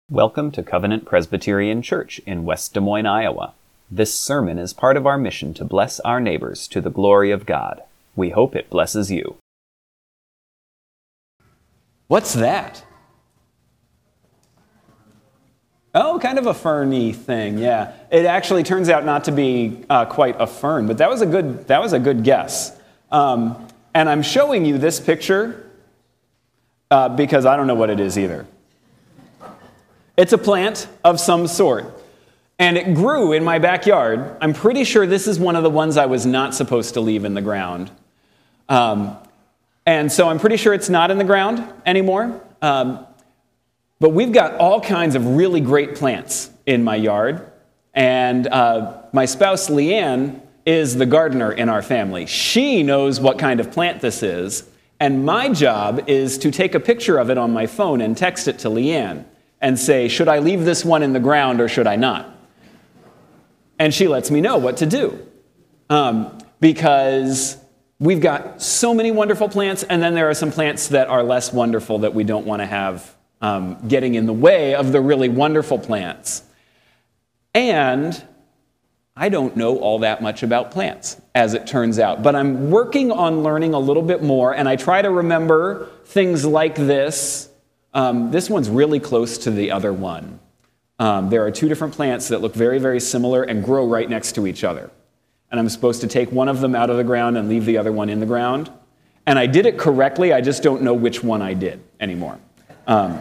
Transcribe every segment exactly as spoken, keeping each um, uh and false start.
Welcome to Covenant Presbyterian Church in West Des Moines, Iowa. This sermon is part of our mission to bless our neighbors to the glory of God. We hope it blesses you. What's that? Oh, kind of a ferny thing, yeah. It actually turns out not to be uh, quite a fern, but that was a good, that was a good guess. Um, and I'm showing you this picture uh, because I don't know what it is either. It's a plant of some sort, and it grew in my backyard. I'm pretty sure this is one of the ones I was not supposed to leave in the ground. Um, and so I'm pretty sure it's not in the ground anymore. Um, but we've got all kinds of really great plants in my yard, and uh, my spouse, Leanne, is the gardener in our family. She knows what kind of plant this is, and my job is to take a picture of it on my phone and text it to Leanne and say, should I leave this one in the ground or should I not? And she lets me know what to do. Um, because we've got so many wonderful plants, and then there are some plants that are less wonderful that we don't want to have um, getting in the way of the really wonderful plants. And I don't know all that much about plants, as it turns out. But I'm working on learning a little bit more, and I try to remember things like this. Um, this one's really close to the other one. Um, there are two different plants that look very, very similar and grow right next to each other. And I'm supposed to take one of them out of the ground and leave the other one in the ground. And I did it correctly, I just don't know which one I did anymore. Um,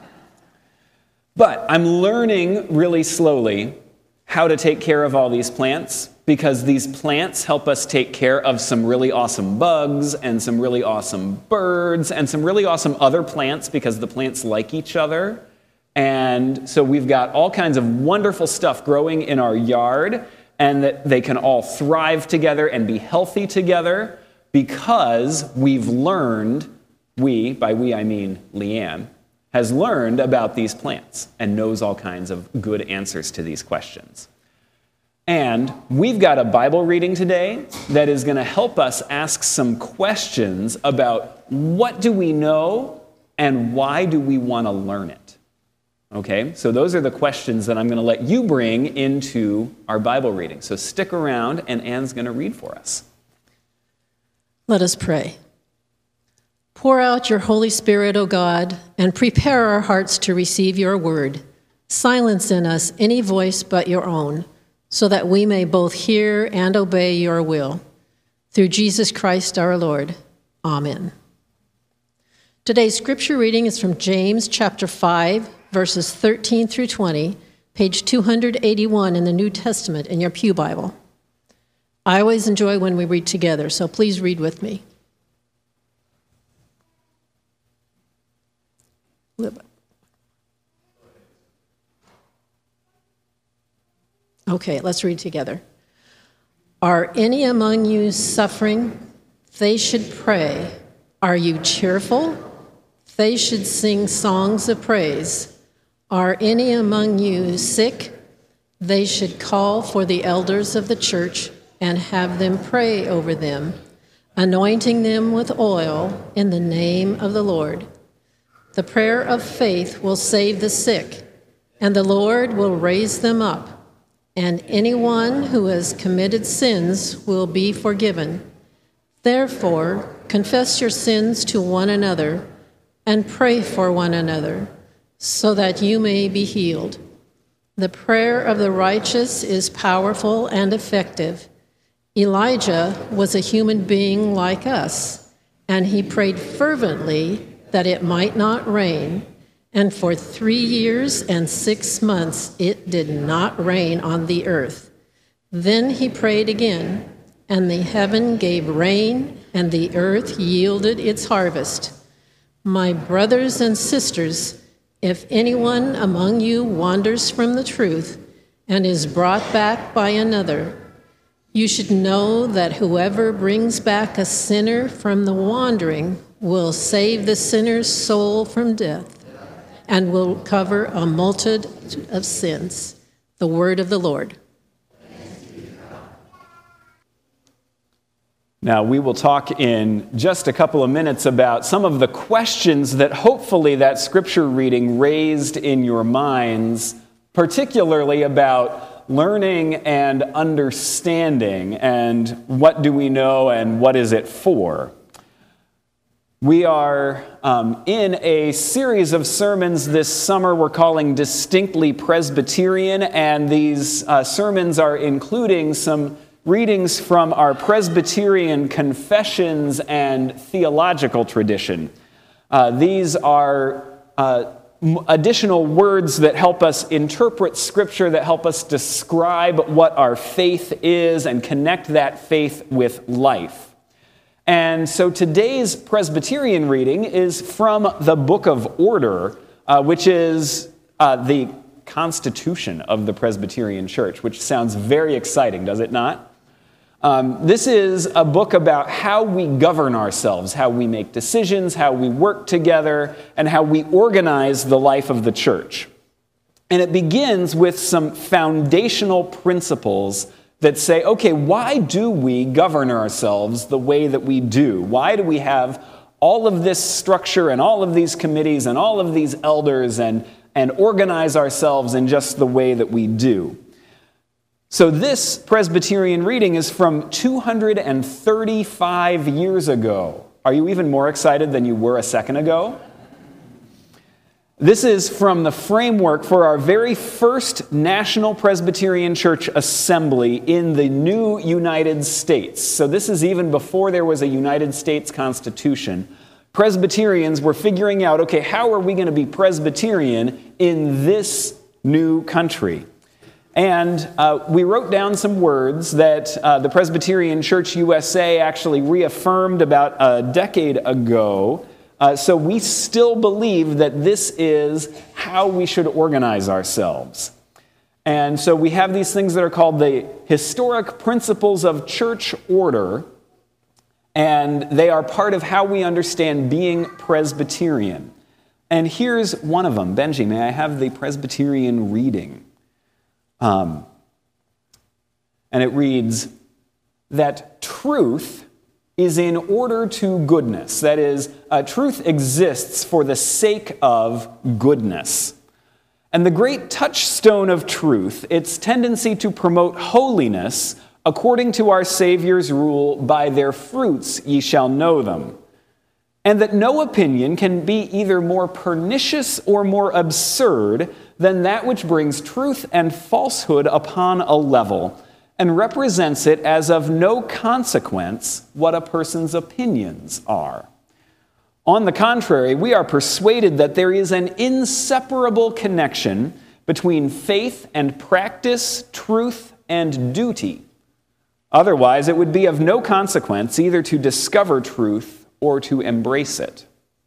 but I'm learning really slowly how to take care of all these plants, because these plants help us take care of some really awesome bugs and some really awesome birds and some really awesome other plants, because the plants like each other. And so we've got all kinds of wonderful stuff growing in our yard, and that they can all thrive together and be healthy together because we've learned, we, by we I mean Leanne, has learned about these plants and knows all kinds of good answers to these questions. And we've got a Bible reading today that is going to help us ask some questions about what do we know and why do we want to learn it. Okay, so those are the questions that I'm going to let you bring into our Bible reading. So stick around, and Anne's going to read for us. Let us pray. Pour out your Holy Spirit, O God, and prepare our hearts to receive your word. Silence in us any voice but your own, so that we may both hear and obey your will. Through Jesus Christ our Lord. Amen. Today's scripture reading is from James chapter five, verses thirteen through twenty, page two eighty-one in the New Testament in your Pew Bible. I always enjoy when we read together, so please read with me. Okay, let's read together. Are any among you suffering? They should pray. Are you cheerful? They should sing songs of praise. Are any among you sick? They should call for the elders of the church and have them pray over them, anointing them with oil in the name of the Lord. The prayer of faith will save the sick, and the Lord will raise them up. And anyone who has committed sins will be forgiven. Therefore, confess your sins to one another and pray for one another, so that you may be healed. The prayer of the righteous is powerful and effective. Elijah was a human being like us, and he prayed fervently that it might not rain. And for three years and six months it did not rain on the earth. Then he prayed again, and the heaven gave rain, and the earth yielded its harvest. My brothers and sisters, if anyone among you wanders from the truth and is brought back by another, you should know that whoever brings back a sinner from the wandering will save the sinner's soul from death and will cover a multitude of sins. The word of the Lord. Now, we will talk in just a couple of minutes about some of the questions that hopefully that scripture reading raised in your minds, particularly about learning and understanding and what do we know and what is it for. We are um, in a series of sermons this summer we're calling Distinctly Presbyterian, and these uh, sermons are including some readings from our Presbyterian confessions and theological tradition. Uh, these are uh, additional words that help us interpret Scripture, that help us describe what our faith is and connect that faith with life. And so today's Presbyterian reading is from the Book of Order, uh, which is uh, the constitution of the Presbyterian Church, which sounds very exciting, does it not? Um, this is a book about how we govern ourselves, how we make decisions, how we work together, and how we organize the life of the church. And it begins with some foundational principles that say, okay, why do we govern ourselves the way that we do? Why do we have all of this structure and all of these committees and all of these elders and, and organize ourselves in just the way that we do? So this Presbyterian reading is from two hundred thirty-five years ago. Are you even more excited than you were a second ago? This is from the framework for our very first National Presbyterian Church Assembly in the new United States. So this is even before there was a United States Constitution. Presbyterians were figuring out, okay, how are we going to be Presbyterian in this new country? And uh, we wrote down some words that uh, the Presbyterian Church U S A actually reaffirmed about a decade ago. Uh, so we still believe that this is how we should organize ourselves. And so we have these things that are called the historic principles of church order, and they are part of how we understand being Presbyterian. And here's one of them. Benji, may I have the Presbyterian reading? Um, and it reads that truth is in order to goodness. That is, uh, truth exists for the sake of goodness. And the great touchstone of truth, its tendency to promote holiness, according to our Savior's rule, by their fruits ye shall know them. And that no opinion can be either more pernicious or more absurd than that which brings truth and falsehood upon a level, and represents it as of no consequence what a person's opinions are. On the contrary, we are persuaded that there is an inseparable connection between faith and practice, truth and duty. Otherwise, it would be of no consequence either to discover truth or to embrace it.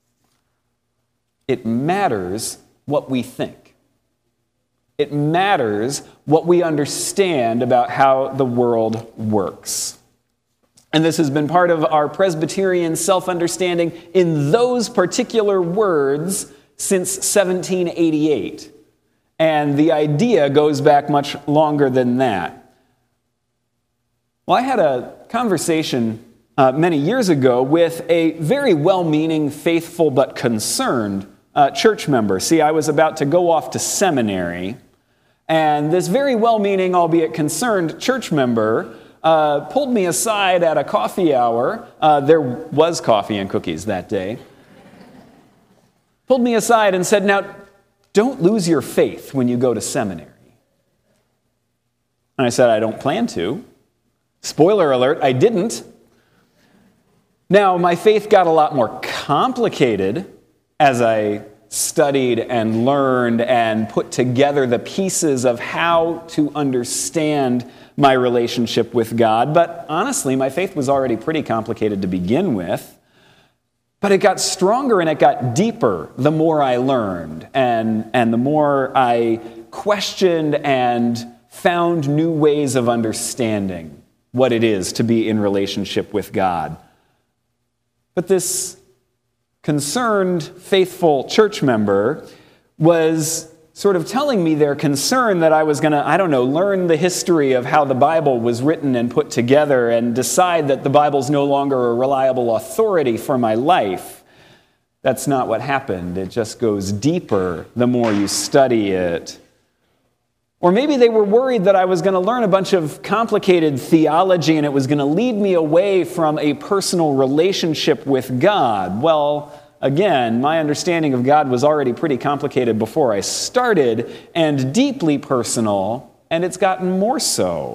It matters what we think. It matters what we understand about how the world works. And this has been part of our Presbyterian self-understanding in those particular words since seventeen eighty-eight. And the idea goes back much longer than that. Well, I had a conversation uh, many years ago with a very well-meaning, faithful, but concerned uh, church member. See, I was about to go off to seminary, and this very well-meaning, albeit concerned, church member uh, pulled me aside at a coffee hour. Uh, there was coffee and cookies that day. Pulled me aside and said, now, don't lose your faith when you go to seminary. And I said, I don't plan to. Spoiler alert, I didn't. Now, my faith got a lot more complicated as I studied and learned and put together the pieces of how to understand my relationship with God. But honestly, my faith was already pretty complicated to begin with. But it got stronger and it got deeper the more I learned and, and the more I questioned and found new ways of understanding what it is to be in relationship with God. But this concerned, faithful church member was sort of telling me their concern that I was going to, I don't know, learn the history of how the Bible was written and put together and decide that the Bible's no longer a reliable authority for my life. That's not what happened. It just goes deeper the more you study it. Or maybe they were worried that I was going to learn a bunch of complicated theology and it was going to lead me away from a personal relationship with God. Well, again, my understanding of God was already pretty complicated before I started and deeply personal, and it's gotten more so.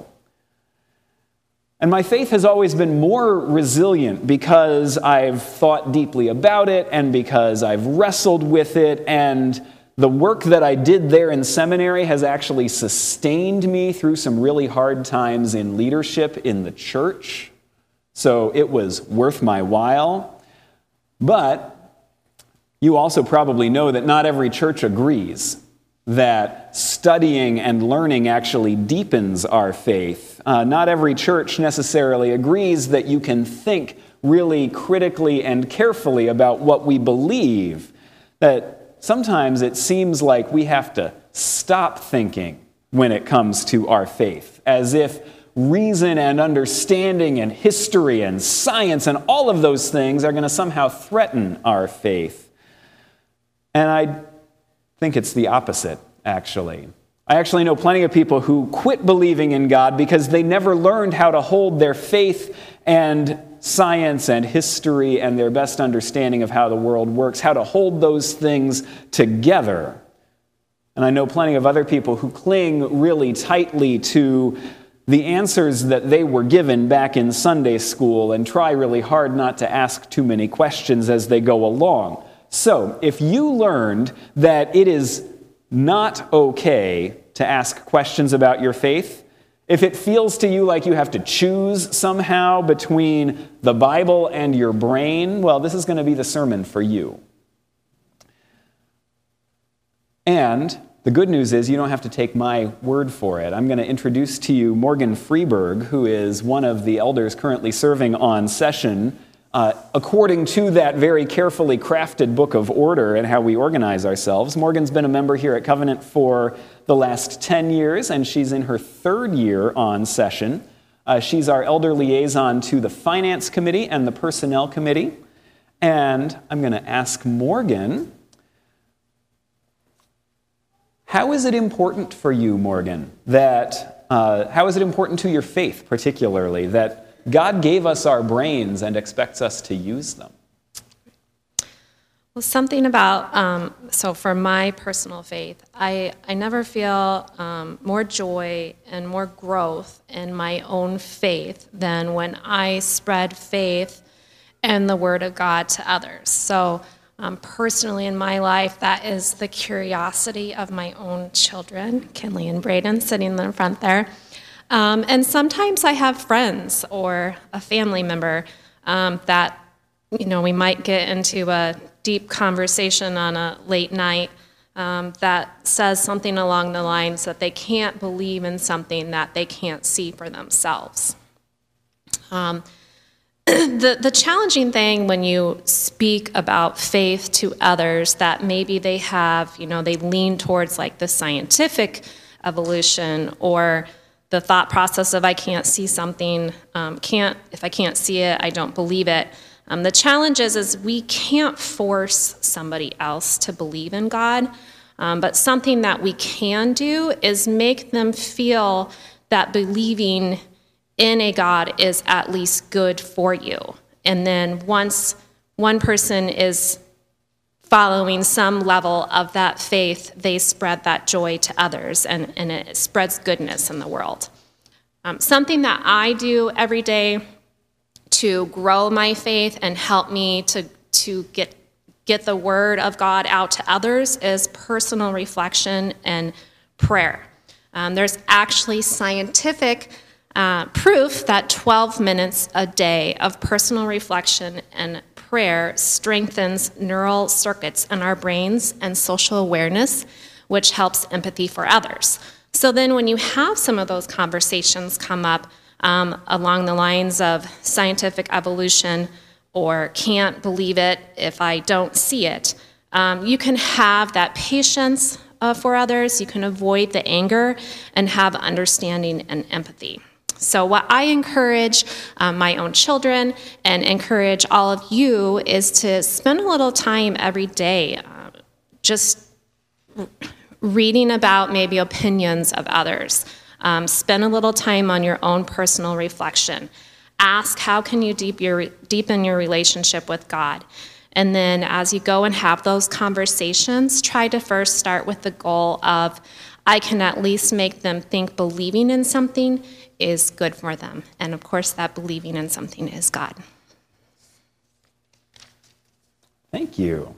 And my faith has always been more resilient because I've thought deeply about it and because I've wrestled with it, and the work that I did there in seminary has actually sustained me through some really hard times in leadership in the church. So it was worth my while. But you also probably know that not every church agrees that studying and learning actually deepens our faith. Uh, not every church necessarily agrees that you can think really critically and carefully about what we believe. That sometimes it seems like we have to stop thinking when it comes to our faith, as if reason and understanding and history and science and all of those things are going to somehow threaten our faith. And I think it's the opposite, actually. I actually know plenty of people who quit believing in God because they never learned how to hold their faith and science and history and their best understanding of how the world works, how to hold those things together. And I know plenty of other people who cling really tightly to the answers that they were given back in Sunday school and try really hard not to ask too many questions as they go along. So, if you learned that it is not okay to ask questions about your faith, if it feels to you like you have to choose somehow between the Bible and your brain, well, this is going to be the sermon for you. And the good news is you don't have to take my word for it. I'm going to introduce to you Morgan Freeberg, who is one of the elders currently serving on session Uh, according to that very carefully crafted book of order and how we organize ourselves. Morgan's been a member here at Covenant for the last ten years, and she's in her third year on session. Uh, she's our elder liaison to the Finance Committee and the Personnel Committee. And I'm going to ask Morgan, how is it important for you, Morgan, that, uh, how is it important to your faith particularly, that God gave us our brains and expects us to use them? Well, something about, um, so for my personal faith, I, I never feel um, more joy and more growth in my own faith than when I spread faith and the Word of God to others. So um, personally in my life, that is the curiosity of my own children, Kinley and Braden, sitting in the front there. Um, and sometimes I have friends or a family member um, that, you know, we might get into a deep conversation on a late night um, that says something along the lines that they can't believe in something that they can't see for themselves. Um, the, the challenging thing when you speak about faith to others that maybe they have, you know, they lean towards like the scientific evolution or the thought process of I can't see something, um, can't if I can't see it, I don't believe it. Um, the challenge is, is we can't force somebody else to believe in God, um, but something that we can do is make them feel that believing in a God is at least good for you. And then once one person is following some level of that faith, they spread that joy to others, and, and it spreads goodness in the world. Um, something that I do every day to grow my faith and help me to, to get, get the Word of God out to others is personal reflection and prayer. Um, there's actually scientific uh, proof that twelve minutes a day of personal reflection and prayer strengthens neural circuits in our brains and social awareness, which helps empathy for others. So then when you have some of those conversations come up um, along the lines of scientific evolution or can't believe it if I don't see it, um, you can have that patience uh, for others, you can avoid the anger and have understanding and empathy. So what I encourage um, my own children and encourage all of you is to spend a little time every day uh, just reading about maybe opinions of others. Um, spend a little time on your own personal reflection. Ask, how can you deep your, deepen your relationship with God? And then as you go and have those conversations, try to first start with the goal of, I can at least make them think believing in something is good for them. And of course, that believing in something is God. Thank you.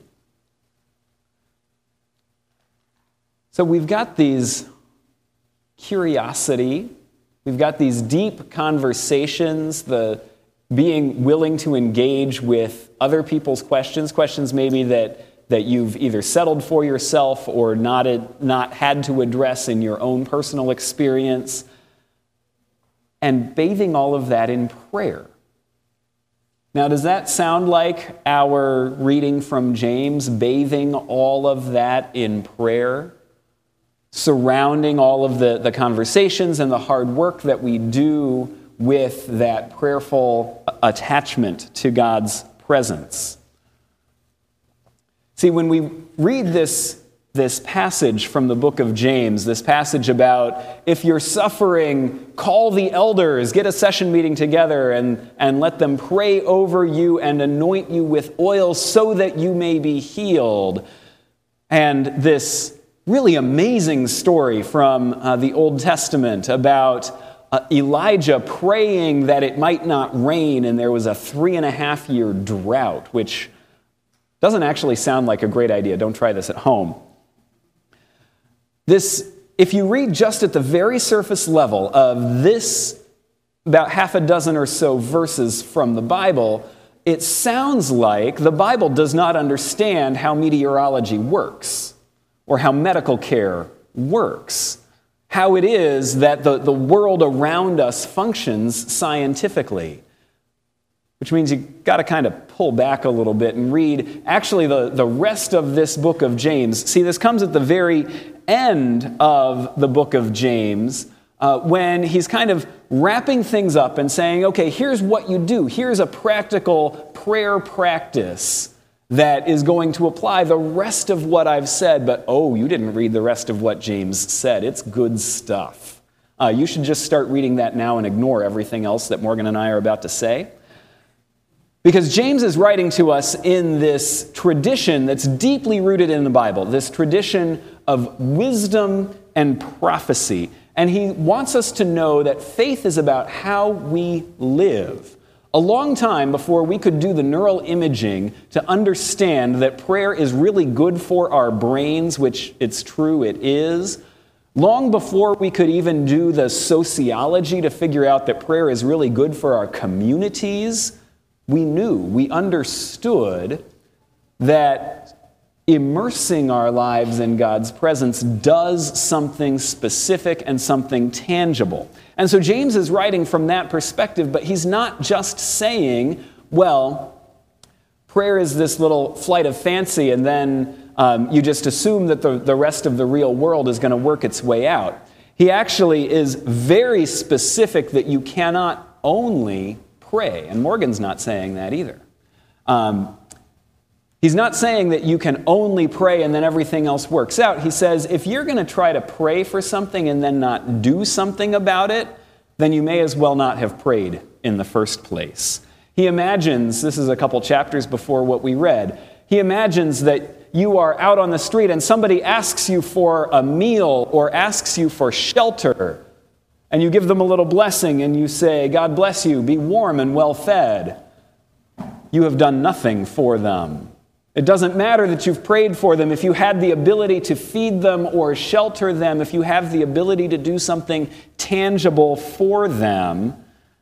So we've got these curiosity, we've got these deep conversations, the being willing to engage with other people's questions, questions maybe that, that you've either settled for yourself or not, not had to address in your own personal experience, and bathing all of that in prayer. Now, does that sound like our reading from James, bathing all of that in prayer? Surrounding all of the, the conversations and the hard work that we do with that prayerful attachment to God's presence. See, when we read this, this passage from the book of James, this passage about if you're suffering, call the elders, get a session meeting together and, and let them pray over you and anoint you with oil so that you may be healed. And this really amazing story from uh, the Old Testament about uh, Elijah praying that it might not rain, and there was a three and a half year drought, which doesn't actually sound like a great idea. Don't try this at home. This, if you read just at the very surface level of this, about half a dozen or so verses from the Bible, it sounds like the Bible does not understand how meteorology works, or how medical care works, how it is that the, the world around us functions scientifically. Which means you've got to kind of pull back a little bit and read actually the, the rest of this book of James. See, this comes at the very end of the book of James, uh, when he's kind of wrapping things up and saying, okay, here's what you do. Here's a practical prayer practice that is going to apply the rest of what I've said, but oh, you didn't read the rest of what James said. It's good stuff. Uh, you should just start reading that now and ignore everything else that Morgan and I are about to say. Because James is writing to us in this tradition that's deeply rooted in the Bible, this tradition of wisdom and prophecy. And he wants us to know that faith is about how we live. A long time before we could do the neural imaging to understand that prayer is really good for our brains, which it's true it is, long before we could even do the sociology to figure out that prayer is really good for our communities, we knew, we understood that immersing our lives in God's presence does something specific and something tangible. And so James is writing from that perspective, but he's not just saying, well, prayer is this little flight of fancy, and then um, you just assume that the, the rest of the real world is going to work its way out. He actually is very specific that you cannot only pray, and Morgan's not saying that either. Um, He's not saying that you can only pray and then everything else works out. He says if you're going to try to pray for something and then not do something about it, then you may as well not have prayed in the first place. He imagines, this is a couple chapters before what we read, he imagines that you are out on the street and somebody asks you for a meal or asks you for shelter, and you give them a little blessing and you say, God bless you, be warm and well fed. You have done nothing for them. It doesn't matter that you've prayed for them. If you had the ability to feed them or shelter them, if you have the ability to do something tangible for them,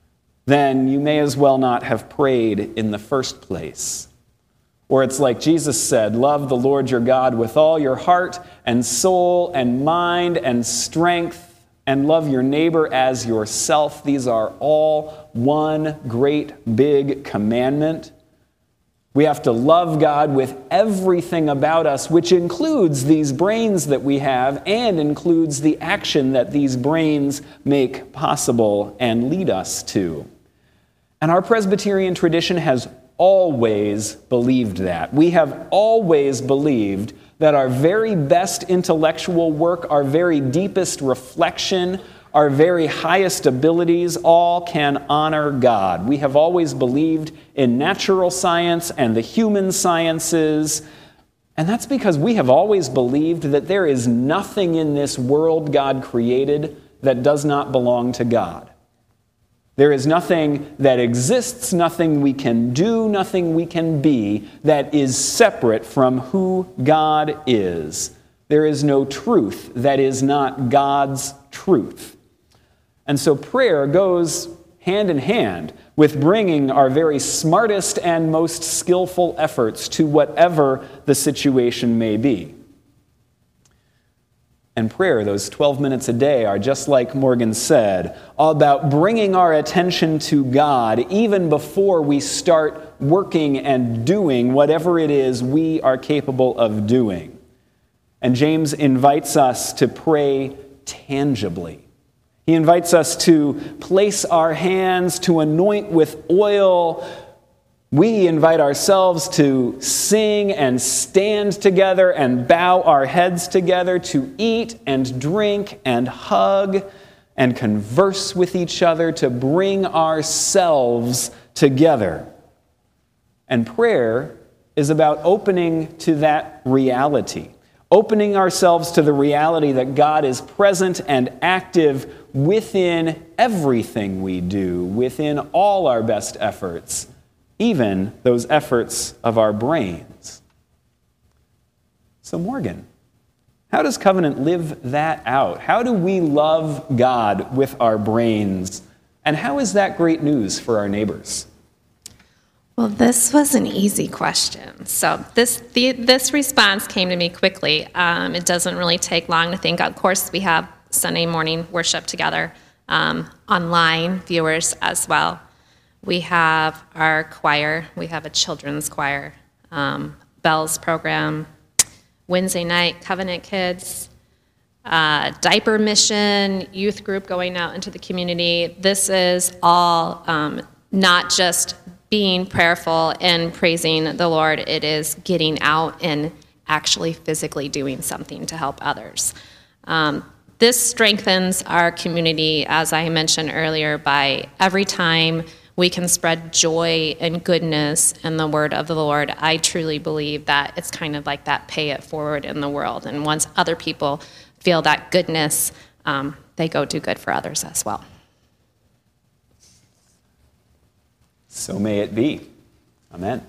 then you may as well not have prayed in the first place. Or it's like Jesus said, love the Lord your God with all your heart and soul and mind and strength, and love your neighbor as yourself. These are all one great big commandment. We have to love God with everything about us, which includes these brains that we have and includes the action that these brains make possible and lead us to. And our Presbyterian tradition has always believed that. We have always believed that our very best intellectual work, our very deepest reflection, our very highest abilities all can honor God. We have always believed in natural science and the human sciences, and that's because we have always believed that there is nothing in this world God created that does not belong to God. There is nothing that exists, nothing we can do, nothing we can be that is separate from who God is. There is no truth that is not God's truth. And so prayer goes hand in hand with bringing our very smartest and most skillful efforts to whatever the situation may be. And prayer, those twelve minutes a day, are just like Morgan said, all about bringing our attention to God even before we start working and doing whatever it is we are capable of doing. And James invites us to pray tangibly. He invites us to place our hands, to anoint with oil. We invite ourselves to sing and stand together and bow our heads together, to eat and drink and hug and converse with each other, to bring ourselves together. And prayer is about opening to that reality. Opening ourselves to the reality that God is present and active within everything we do, within all our best efforts, even those efforts of our brains. So Morgan, how does Covenant live that out? How do we love God with our brains? And how is that great news for our neighbors? Well, this was an easy question. So this the, this response came to me quickly. Um, it doesn't really take long to think. Of course, we have Sunday morning worship together, um, online viewers as well. We have our choir. We have a children's choir, um, Bells program, Wednesday night Covenant Kids, uh, diaper mission, youth group going out into the community. This is all um, not just being prayerful and praising the Lord. It is getting out and actually physically doing something to help others. Um, this strengthens our community, as I mentioned earlier, by every time we can spread joy and goodness in the word of the Lord. I truly believe that it's kind of like that pay it forward in the world. And once other people feel that goodness, um, they go do good for others as well. So may it be. Amen.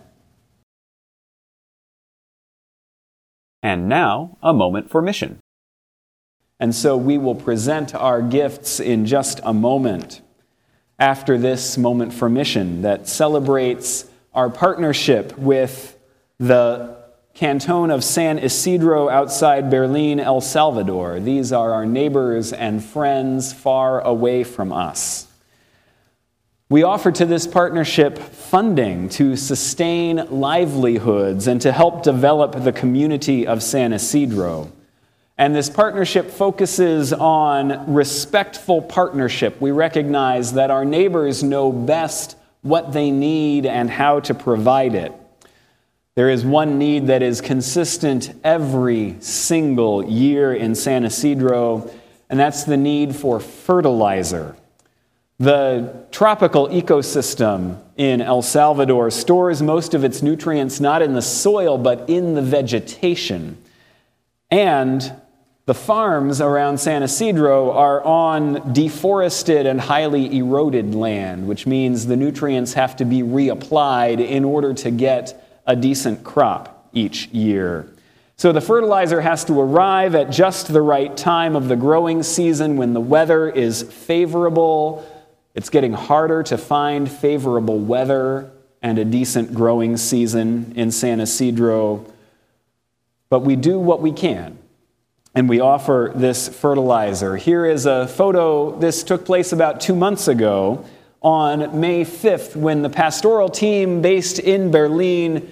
And now, a moment for mission. And so we will present our gifts in just a moment after this moment for mission that celebrates our partnership with the Canton of San Isidro outside Berlin, El Salvador. These are our neighbors and friends far away from us. We offer to this partnership funding to sustain livelihoods and to help develop the community of San Isidro. And this partnership focuses on respectful partnership. We recognize that our neighbors know best what they need and how to provide it. There is one need that is consistent every single year in San Isidro, and that's the need for fertilizer. The tropical ecosystem in El Salvador stores most of its nutrients not in the soil, but in the vegetation. And the farms around San Isidro are on deforested and highly eroded land, which means the nutrients have to be reapplied in order to get a decent crop each year. So the fertilizer has to arrive at just the right time of the growing season when the weather is favorable. It's getting harder to find favorable weather and a decent growing season in San Isidro. But we do what we can, and we offer this fertilizer. Here is a photo. This took place about two months ago on May fifth when the pastoral team based in Berlin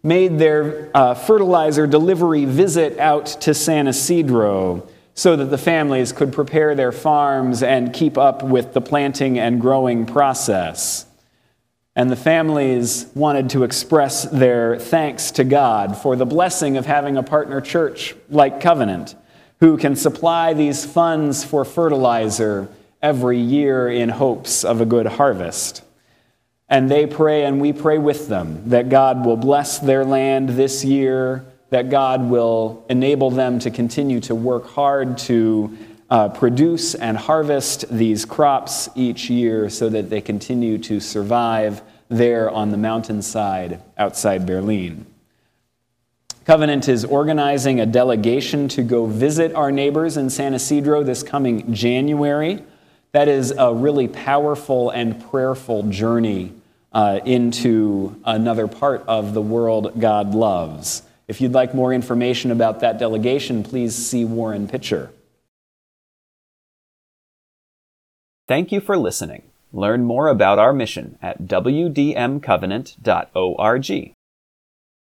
made their uh, fertilizer delivery visit out to San Isidro so that the families could prepare their farms and keep up with the planting and growing process. And the families wanted to express their thanks to God for the blessing of having a partner church like Covenant, who can supply these funds for fertilizer every year in hopes of a good harvest. And they pray, and we pray with them, that God will bless their land this year, that God will enable them to continue to work hard to uh, produce and harvest these crops each year so that they continue to survive there on the mountainside outside Berlin. Covenant is organizing a delegation to go visit our neighbors in San Isidro this coming January. That is a really powerful and prayerful journey uh, into another part of the world God loves. If you'd like more information about that delegation, please see Warren Pitcher. Thank you for listening. Learn more about our mission at w d m covenant dot org.